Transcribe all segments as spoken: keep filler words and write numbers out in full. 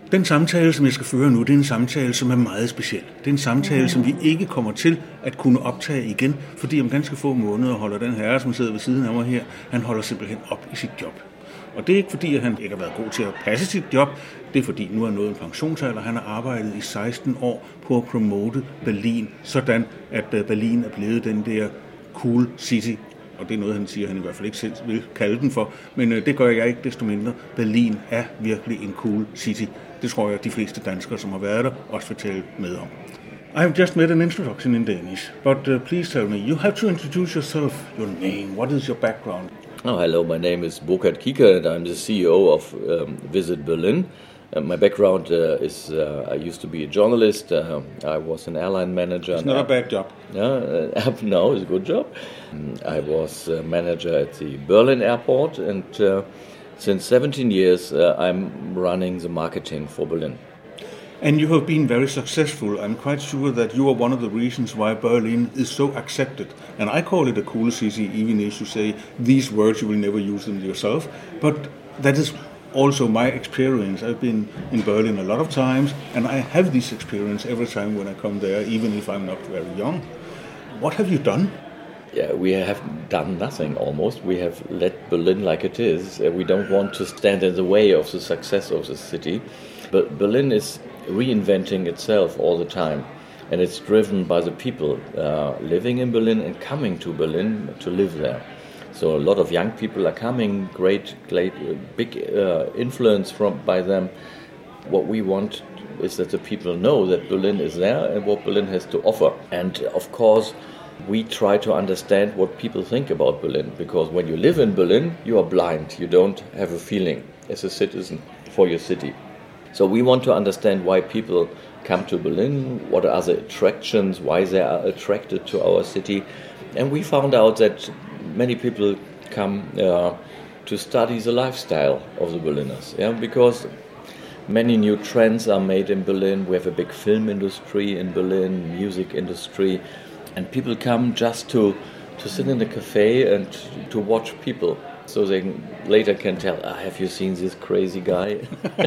Den samtale, som jeg skal føre nu, det er en samtale, som er meget speciel. Det er en samtale, som vi ikke kommer til at kunne optage igen, fordi om ganske få måneder holder den herre, som sidder ved siden af mig her, han holder simpelthen op i sit job. Og det er ikke fordi, at han ikke har været god til at passe sit job. Det er fordi, nu er han nået en pensionsalder. Han har arbejdet i seksten år på at promote Berlin, sådan at Berlin er blevet den der cool city. Og det er noget, han siger, han i hvert fald ikke selv vil kalde den for. Men det gør jeg ikke desto mindre. Berlin er virkelig en cool city. Det tror jeg, de fleste danskere, som har været der, også vil tale med om. I have just made an introduction in Danish, but uh, please tell me, you have to introduce yourself, your name, what is your background? Oh, hello, my name is Burkhard Kieker and I'm the C E O of um, Visit Berlin. Uh, my background uh, is, uh, I used to be a journalist, uh, I was an airline manager. It's not a bad job. Yeah, uh, no, it's a good job. Um, I was uh, manager at the Berlin airport and uh, since seventeen years uh, I'm running the marketing for Berlin. And you have been very successful. I'm quite sure that you are one of the reasons why Berlin is so accepted. And I call it a cool city, even if you say these words, you will never use them yourself. But that is also my experience. I've been in Berlin a lot of times, and I have this experience every time when I come there, even if I'm not very young. What have you done? Yeah, we have done nothing almost. We have let Berlin like it is. Uh, we don't want to stand in the way of the success of the city. But Berlin is reinventing itself all the time, and it's driven by the people uh, living in Berlin and coming to Berlin to live there. So a lot of young people are coming, great, great uh, big uh, influence from by them. What we want is that the people know that Berlin is there and what Berlin has to offer. And of course, we try to understand what people think about Berlin, because when you live in Berlin, you are blind. You don't have a feeling as a citizen for your city. So we want to understand why people come to Berlin, what are the attractions, why they are attracted to our city. And we found out that many people come uh, to study the lifestyle of the Berliners, yeah, because many new trends are made in Berlin. We have a big film industry in Berlin, music industry, and people come just to, to sit in a cafe and to watch people. So they later can tell, ah, have you seen this crazy guy?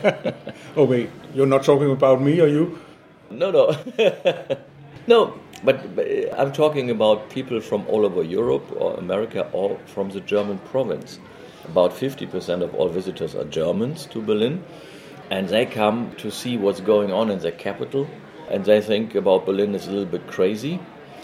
Oh wait, you're not talking about me, are you? No, no. No, but, but I'm talking about people from all over Europe or America or from the German province. About fifty percent of all visitors are Germans to Berlin, and they come to see what's going on in the capital, and they think about Berlin is a little bit crazy.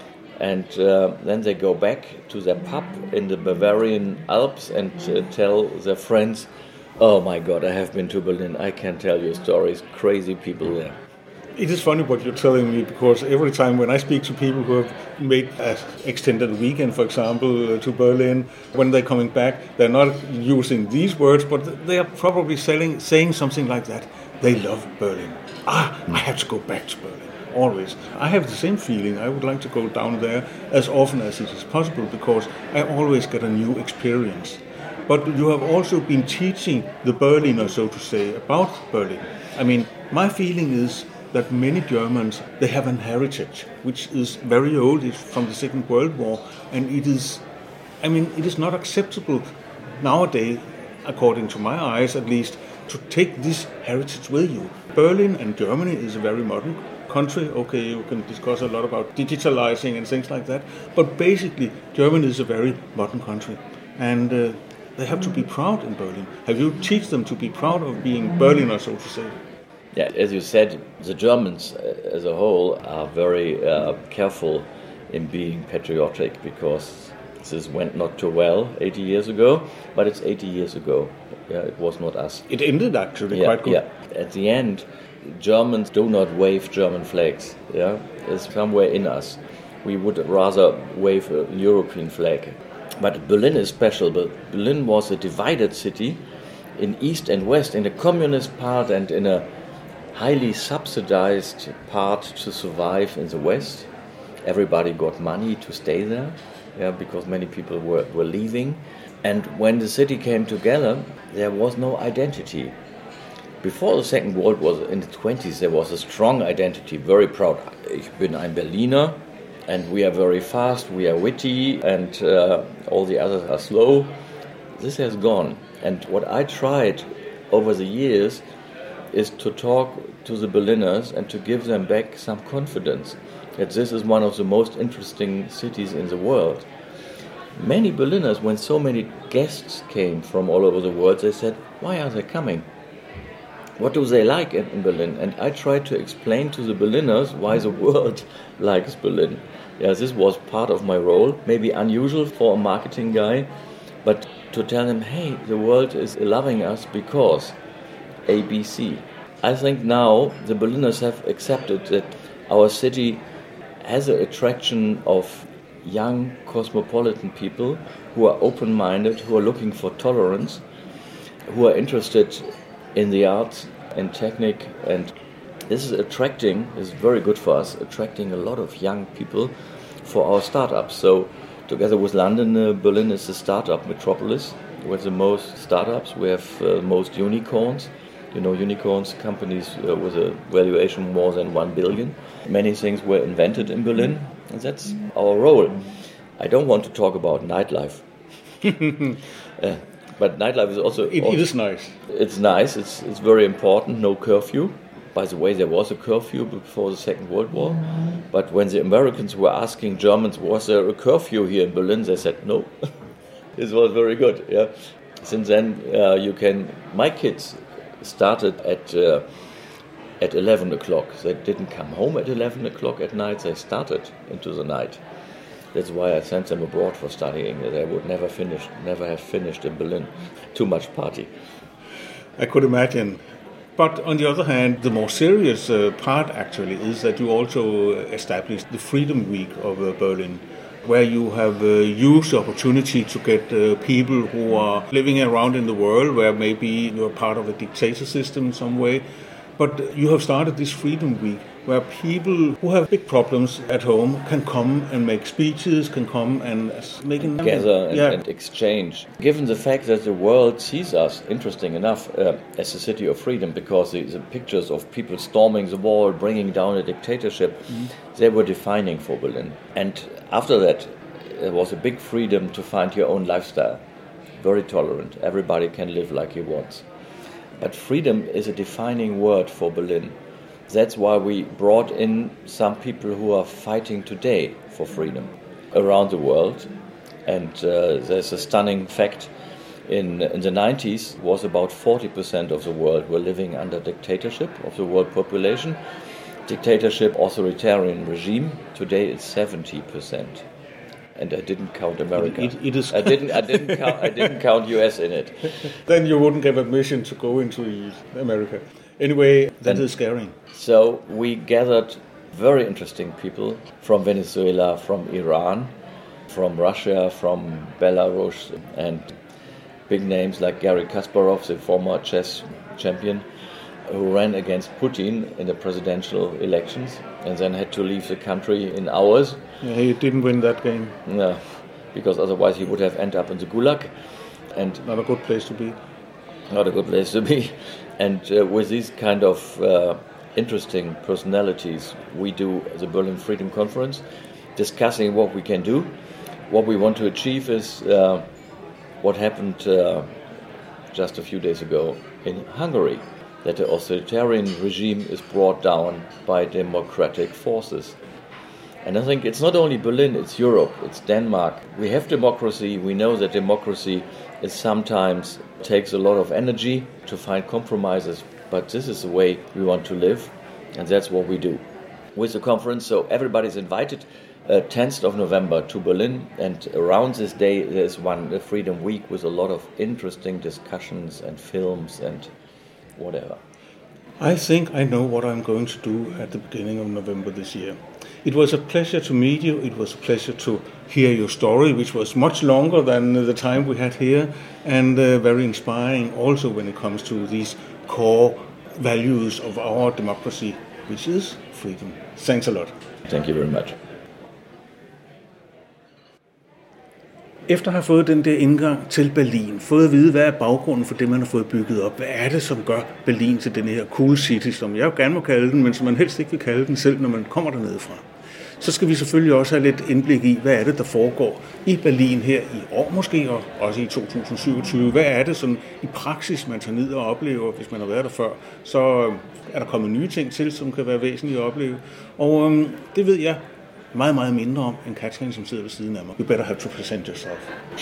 And uh, then they go back to their pub in the Bavarian Alps and uh, tell their friends, oh my God, I have been to Berlin, I can tell you stories, crazy people there. It is funny what you're telling me, because every time when I speak to people who have made an extended weekend, for example, uh, to Berlin, when they're coming back, they're not using these words, but they are probably selling, saying something like that. They love Berlin. Ah, I have to go back to Berlin. Always. I have the same feeling. I would like to go down there as often as it is possible, because I always get a new experience. But you have also been teaching the Berliner, so to say, about Berlin. I mean, my feeling is that many Germans, they have an heritage, which is very old. It's from the Second World War, and it is, I mean, it is not acceptable nowadays, according to my eyes at least, to take this heritage with you. Berlin and Germany is a very modern country. Okay, you can discuss a lot about digitalizing and things like that, but basically Germany is a very modern country, and uh, they have to be proud in Berlin. Have you teach them to be proud of being Berliner, so to say? Yeah, as you said, the Germans uh, as a whole are very uh, careful in being patriotic, because this went not too well eighty years ago, but it's eighty years ago. Yeah, it was not us. It ended actually yeah, quite good. Yeah, at the end, Germans do not wave German flags. Yeah, it's somewhere in us. We would rather wave a European flag. But Berlin is special. But Berlin was a divided city in East and West, in a communist part and in a highly subsidized part to survive in the West. Everybody got money to stay there, yeah, because many people were, were leaving. And when the city came together, there was no identity. Before the Second World War, in the twenties, there was a strong identity, very proud. Ich bin ein Berliner, and we are very fast, we are witty, and uh, all the others are slow. This has gone. And what I tried over the years is to talk to the Berliners and to give them back some confidence that this is one of the most interesting cities in the world. Many Berliners, when so many guests came from all over the world, they said, why are they coming? What do they like in, in Berlin? And I tried to explain to the Berliners why the world likes Berlin. Yeah, this was part of my role, maybe unusual for a marketing guy, but to tell them, hey, the world is loving us because A B C. I think now the Berliners have accepted that our city has an attraction of young cosmopolitan people who are open-minded, who are looking for tolerance, who are interested in the arts and technique, and this is attracting, is very good for us, attracting a lot of young people for our startups. So together with London, uh, Berlin is the startup metropolis. We have the most startups, we have uh, most unicorns. You know, unicorns, companies uh, with a valuation more than one billion. Many things were invented in Berlin, and that's our role. I don't want to talk about nightlife. uh, but nightlife is also... It, also it is nice. It's nice, it's, it's very important, no curfew. By the way, there was a curfew before the Second World War. But when the Americans were asking Germans, was there a curfew here in Berlin? They said, no. This was very good, yeah. Since then, uh, you can... My kids... started at uh, at eleven o'clock. They didn't come home at eleven o'clock at night. They started into the night. That's why I sent them abroad for studying. They would never finish, never have finished in Berlin. Too much party. I could imagine. But on the other hand, the more serious uh, part actually is that you also established the Freedom Week of uh, Berlin, where you have uh, used the opportunity to get uh, people who are living around in the world, where maybe you're part of a dictator system in some way. But you have started this Freedom Week, where people who have big problems at home can come and make speeches, can come and make an... Gather and, yeah. and exchange. Given the fact that the world sees us, interesting enough, uh, as a city of freedom, because the, the pictures of people storming the wall, bringing down a dictatorship, mm-hmm. they were defining for Berlin. And after that, there was a big freedom to find your own lifestyle. Very tolerant. Everybody can live like he wants. But freedom is a defining word for Berlin. That's why we brought in some people who are fighting today for freedom around the world. And uh, there's a stunning fact. In, in the nineties, was about forty percent of the world were living under dictatorship of the world population. Dictatorship, authoritarian regime. Today it's seventy percent. And I didn't count America. It, it is. I didn't. I didn't count. I didn't count U S in it. Then you wouldn't get admission to go into America. Anyway, that and is scary. So we gathered very interesting people from Venezuela, from Iran, from Russia, from Belarus, and big names like Garry Kasparov, the former chess champion, who ran against Putin in the presidential elections and then had to leave the country in hours. Yeah, he didn't win that game. No, because otherwise he would have ended up in the Gulag. And not a good place to be. Not a good place to be. And uh, with these kind of uh, interesting personalities, we do the Berlin Freedom Conference, discussing what we can do. What we want to achieve is uh, what happened uh, just a few days ago in Hungary, that the authoritarian regime is brought down by democratic forces. And I think it's not only Berlin, it's Europe, it's Denmark. We have democracy. We know that democracy is sometimes takes a lot of energy to find compromises, but this is the way we want to live, and that's what we do with the conference. So everybody's invited uh, tenth of November to Berlin, and around this day there's one the Freedom Week with a lot of interesting discussions and films and whatever. I think I know what I'm going to do at the beginning of November this year. It was a pleasure to meet you. It was a pleasure to hear your story, which was much longer than the time we had here, and uh, very inspiring also when it comes to these core values of our democracy, which is freedom. Thanks a lot. Thank you very much. Efter at have fået den der indgang til Berlin, fået at vide, hvad er baggrunden for det, man har fået bygget op, hvad er det, som gør Berlin til den her cool city, som jeg jo gerne må kalde den, men som man helst ikke vil kalde den selv, når man kommer dernede fra, så skal vi selvfølgelig også have lidt indblik i, hvad er det, der foregår i Berlin her i år måske, og også i to tusind syvogtyve. Hvad er det sådan i praksis, man tager ned og oplever, hvis man har været der før? Så er der kommet nye ting til, som kan være væsentlige at opleve. Og um, det ved jeg meget, meget mindre om end Katrin, som sidder ved siden af mig. You better have to present yourself.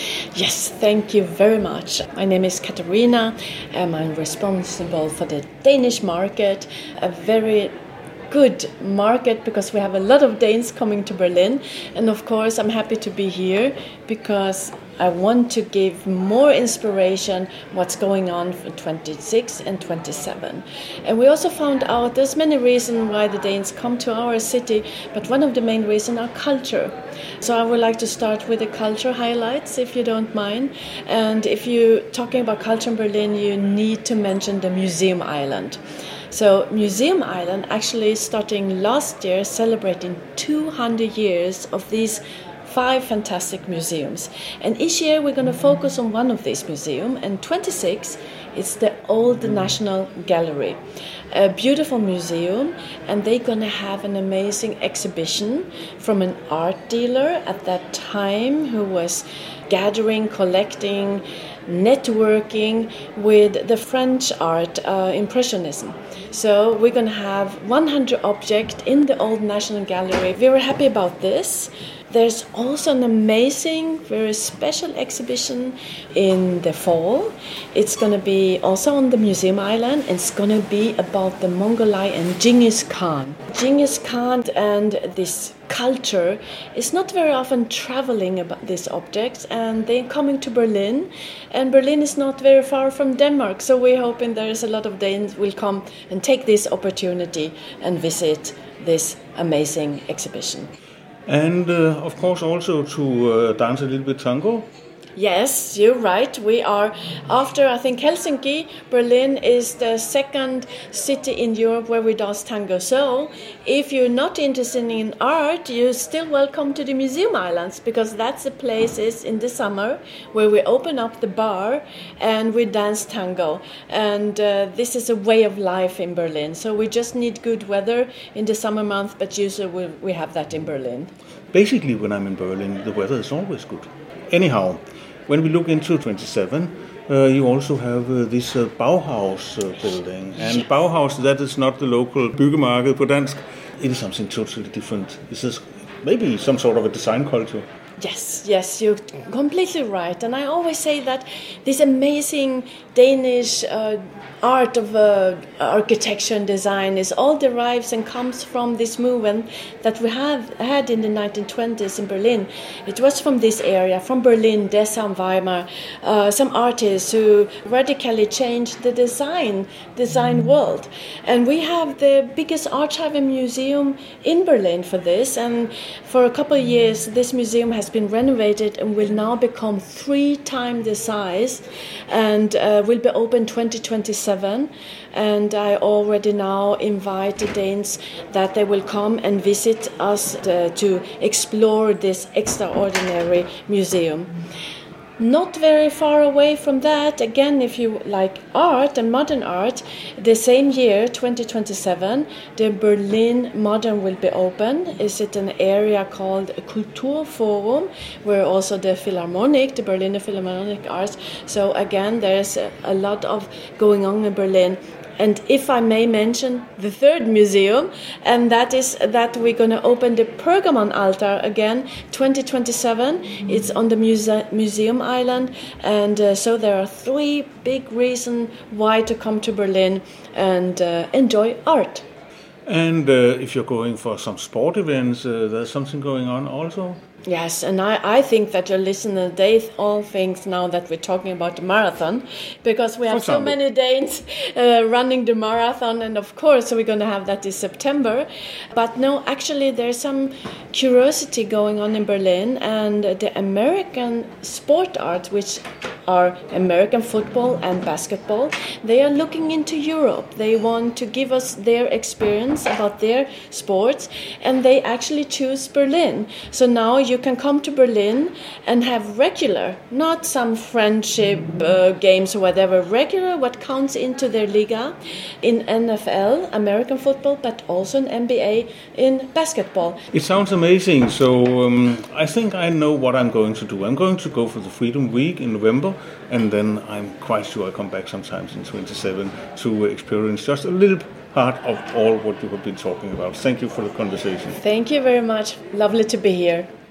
Yes, thank you very much. My name is Katarina, and I'm responsible for the Danish market, a very good market because we have a lot of Danes coming to Berlin, and of course I'm happy to be here because I want to give more inspiration what's going on for twenty-six and twenty-seven. And we also found out there's many reasons why the Danes come to our city, but one of the main reasons are culture. So I would like to start with the culture highlights, if you don't mind. And if you're talking about culture in Berlin, you need to mention the Museum Island. So Museum Island actually starting last year celebrating two hundred years of these five fantastic museums. And each year we're going to focus on one of these museums. And twenty-six, it's the Old National Gallery, a beautiful museum. And they're going to have an amazing exhibition from an art dealer at that time who was gathering, collecting, networking with the French art, uh, Impressionism. So we're going to have one hundred objects in the Old National Gallery. We were happy about this. There's also an amazing, very special exhibition in the fall. It's going to be also on the Museum Island. It's going to be about the Mongolai and Genghis Khan. Genghis Khan and this culture is not very often traveling about these objects, and they're coming to Berlin. And Berlin is not very far from Denmark, so we're hoping there is a lot of Danes will come and take this opportunity and visit this amazing exhibition. And uh, of course also to uh, dance a little bit tango. Yes, you're right. We are, after I think Helsinki, Berlin is the second city in Europe where we dance tango. So if you're not interested in art, you're still welcome to the Museum Islands, because that's the places in the summer where we open up the bar and we dance tango. And uh, this is a way of life in Berlin. So we just need good weather in the summer month, but usually we, we have that in Berlin. Basically, when I'm in Berlin, the weather is always good. Anyhow, when we look into twenty-seven, uh, you also have uh, this uh, Bauhaus uh, building. And yeah. Bauhaus, that is not the local byggemarked på dansk. It is something totally different. This is maybe some sort of a design culture. Yes, yes, you're completely right. And I always say that this amazing Danish uh, art of uh, architecture and design is all derives and comes from this movement that we have had in the nineteen twenties in Berlin. It was from this area, from Berlin, Dessau, Weimar, uh, some artists who radically changed the design, design world. And we have the biggest archive and museum in Berlin for this. And for a couple of years, this museum has been renovated and will now become three times the size, and uh, will be open twenty twenty-seven. And I already now invite the Danes that they will come and visit us to, to explore this extraordinary museum. Not very far away from that, again, if you like art and modern art, the same year, twenty twenty-seven, the Berlin Modern will be open. Is it an area called Kulturforum, where also the Philharmonic, the Berliner Philharmonic Arts. So again, there's a, a lot of going on in Berlin. And if I may mention the third museum, and that is that we're going to open the Pergamon Altar again, twenty twenty-seven. It's on the muse- Museum Island, and uh, so there are three big reasons why to come to Berlin and uh, enjoy art. And uh, if you're going for some sport events, uh, there's something going on also? Yes, and I, I think that your listeners, they all think now that we're talking about the marathon, because we have so many Danes uh, running the marathon, and of course we're going to have that in September. But no, actually there's some curiosity going on in Berlin, and the American sport art, which are American football and basketball. They are looking into Europe. They want to give us their experience about their sports, and they actually choose Berlin. So now you can come to Berlin and have regular, not some friendship uh, games or whatever, regular what counts into their Liga in N F L, American football, but also an N B A in basketball. It sounds amazing. So um, I think I know what I'm going to do. I'm going to go for the Freedom Week in November, and then I'm quite sure I'll come back sometimes in twenty-seven to experience just a little part of all what you have been talking about. Thank you for the conversation. Thank you very much. Lovely to be here.